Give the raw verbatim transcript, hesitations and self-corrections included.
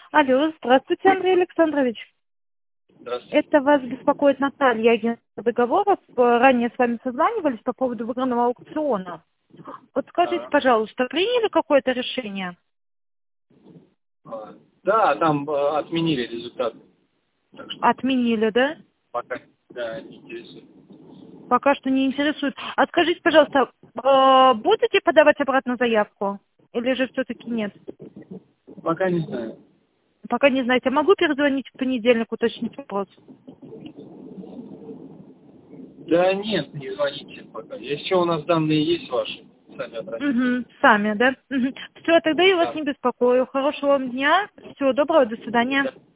Алло, здравствуйте, Андрей Александрович. Здравствуйте. Это вас беспокоит Наталья, агентство договоров. Ранее с вами созванивались по поводу выигранного аукциона. Вот скажите, А, пожалуйста, приняли какое-то решение? а, да, там а, отменили результат. Так что Отменили, да? пока да, не интересует. Пока что не интересует. А скажите, пожалуйста, э, будете подавать обратно заявку? Или же все-таки нет? Пока не знаю. Пока не знаете. Могу перезвонить в понедельник, уточнить вопрос? Да нет, не звоните пока. Если что, у нас данные есть ваши, сами обратитесь. Угу, сами, да? Угу. Все, тогда я вас Да. не беспокою. Хорошего вам дня. Всего доброго, до свидания. Да.